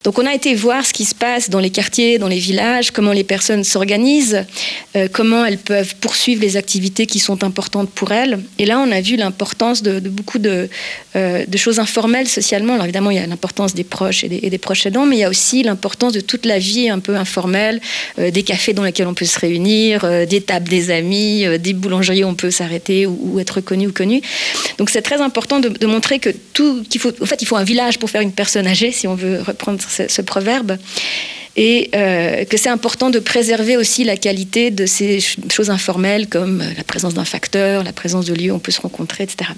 Donc on a été voir ce qui se passe dans les quartiers, dans les villages, comment les personnes s'organisent, comment elles peuvent poursuivre les activités qui sont importantes pour elles. Et là, on a vu l'importance de beaucoup de choses informelles socialement. Alors évidemment, il y a l'importance des proches et des proches aidants, mais il y a aussi l'importance de toute la vie un peu informelle, des cafés dans lesquels on peut se réunir, des tables des amis, des boulangeries où on peut s'arrêter ou être connu ou connu. Donc c'est très important de montrer que il faut un village pour faire une personne âgée, si on veut reprendre ce proverbe. Et que c'est important de préserver aussi la qualité de ces choses informelles comme la présence d'un facteur, la présence de lieux où on peut se rencontrer, etc.